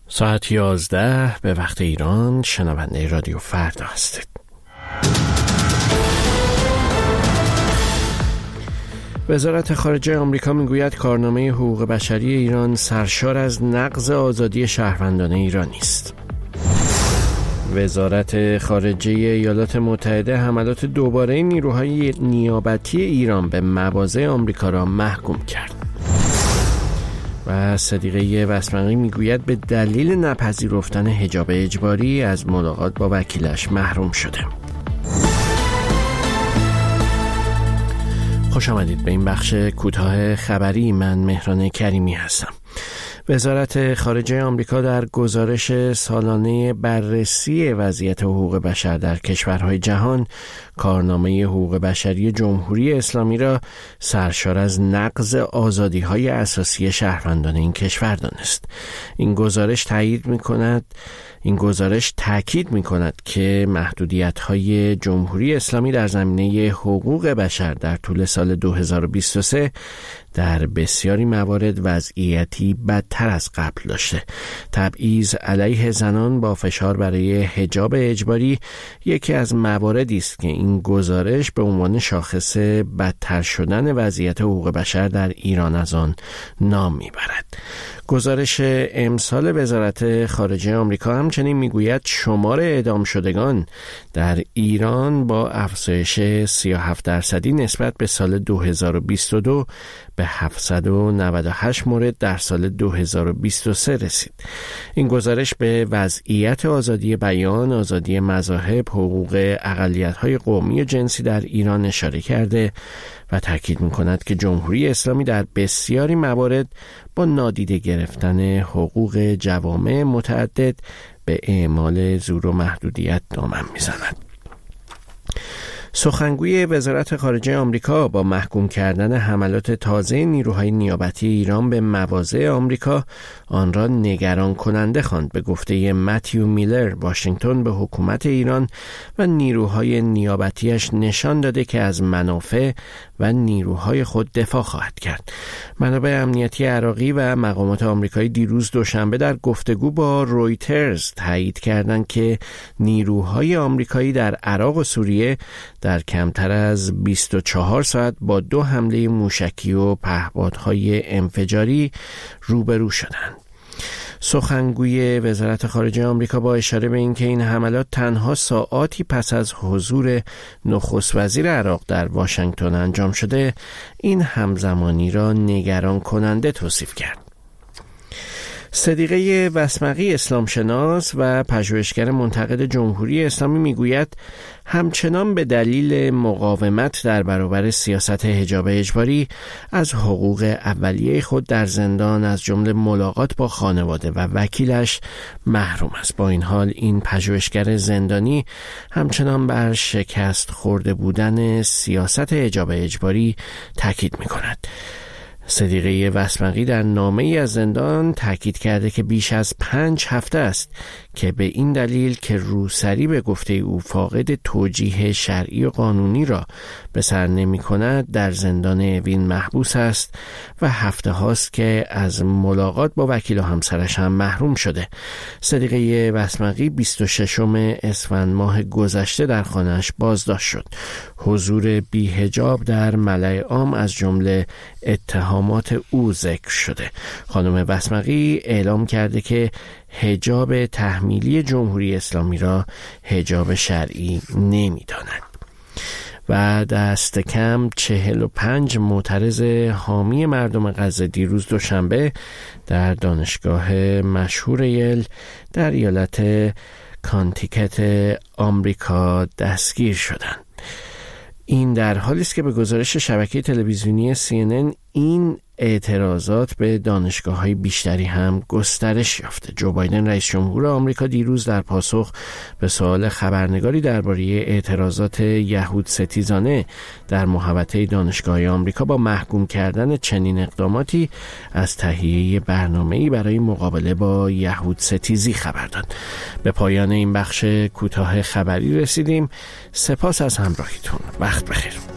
ساعت 11 به وقت ایران شنونده رادیو فردا هستید. وزارت خارجه آمریکا میگوید کارنامه حقوق بشری ایران سرشار از نقض آزادی شهروندان ایرانی است. وزارت خارجه ایالات متحده حملات دوباره نیروهای نیابتی ایران به مواضع آمریکا را محکوم کرد. و صدیقه وسمقی میگوید به دلیل نپذیرفتن حجاب اجباری از ملاقات با وکیلش محروم شده. خوش آمدید به این بخش کوتاه خبری. من مهران کریمی هستم. وزارت خارجه آمریکا در گزارش سالانه بررسی وضعیت حقوق بشر در کشورهای جهان کارنامه حقوق بشری جمهوری اسلامی را سرشار از نقض آزادی‌های اساسی شهروندان این کشور دانست. این گزارش تأکید می‌کند که محدودیت‌های جمهوری اسلامی در زمینه حقوق بشر در طول سال 2023 در بسیاری موارد وضعیتی بدتر از قبل داشته. تبعیض علیه زنان با فشار برای حجاب اجباری یکی از مواردی است که این گزارش به عنوان شاخص بدتر شدن وضعیت حقوق بشر در ایران از آن نام میبرد. گزارش امسال وزارت خارجه آمریکا همچنین میگوید شمار اعدام شدگان در ایران با افزایش 37% نسبت به سال 2022 به 798 مورد در سال 2023 رسید. این گزارش به وضعیت آزادی بیان، آزادی مذاهب، حقوق اقلیت‌های قومی و جنسی در ایران اشاره کرده و تاکید می‌کند که جمهوری اسلامی در بسیاری موارد با نادیده گرفتن حقوق جوامع متعدد به اعمال زور و محدودیت دامن می‌زند. سخنگوی وزارت خارجه آمریکا با محکوم کردن حملات تازه نیروهای نیابتی ایران به مواضع آمریکا آن را نگران کننده خواند. به گفته متیو میلر، واشنگتن به حکومت ایران و نیروهای نیابتیش نشان داده که از منافع و نیروهای خود دفاع خواهد کرد. منابع امنیتی عراقی و مقامات آمریکایی دیروز دوشنبه در گفتگو با رویترز تایید کردند که نیروهای آمریکایی در عراق و سوریه در کمتر از 24 ساعت با 2 حمله موشکی و پهپادهای انفجاری روبرو شدند. سخنگوی وزارت خارجه آمریکا با اشاره به اینکه این حملات تنها ساعاتی پس از حضور نخست وزیر عراق در واشنگتن انجام شده، این همزمانی را نگران کننده توصیف کرد. صدیقه وسمقی، اسلام شناس و پژوهشگر منتقد جمهوری اسلامی میگوید همچنان به دلیل مقاومت در برابر سیاست حجاب اجباری از حقوق اولیه خود در زندان از جمله ملاقات با خانواده و وکیلش محروم است. با این حال این پژوهشگر زندانی همچنان بر شکست خورده بودن سیاست حجاب اجباری تاکید می‌کند. صدیقه وسمقی در نامه‌ای از زندان تاکید کرده که بیش از 5 هفته است که به این دلیل که روسری به گفته او فاقد توجیه شرعی و قانونی را به سر نمی کند در زندان اوین محبوس است و هفته هاست که از ملاقات با وکیل و همسرش هم محروم شده. صدیقه وسمقی 26 اسفند ماه گذشته در خانه‌اش بازداشت شد. حضور بی‌حجاب در ملأ عام از جمله اتهامات او ذکر شده. خانم وسمقی اعلام کرده که حجاب تحمیلی جمهوری اسلامی را حجاب شرعی نمی‌داند. و دست کم 45 معترض حامی مردم غزه دیروز دوشنبه در دانشگاه مشهور یل در ایالت کانتیکت آمریکا دستگیر شدند. این در حالی است که به گزارش شبکه تلویزیونی CNN این اعتراضات به دانشگاه‌های بیشتری هم گسترش یافته. جو بایدن رئیس جمهور آمریکا دیروز در پاسخ به سوال خبرنگاری درباره اعتراضات یهود ستیزانه در محوطه دانشگاه‌های آمریکا با محکوم کردن چنین اقداماتی از تهیه برنامه‌ای برای مقابله با یهود ستیزی خبر داد. به پایان این بخش کوتاه خبری رسیدیم. سپاس از همراهیتون. وقت بخیر.